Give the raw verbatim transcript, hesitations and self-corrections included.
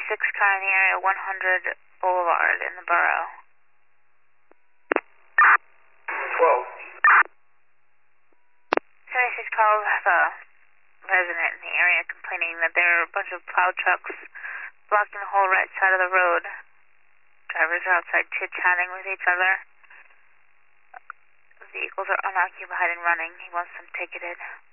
seventy-six car in the area, one hundred Boulevard in the borough. twelve. seventy-six calls have a resident in the area complaining that there are a bunch of plow trucks blocking the whole right side of the road. Drivers are outside chit-chatting with each other. Vehicles are unoccupied and running. He wants them ticketed.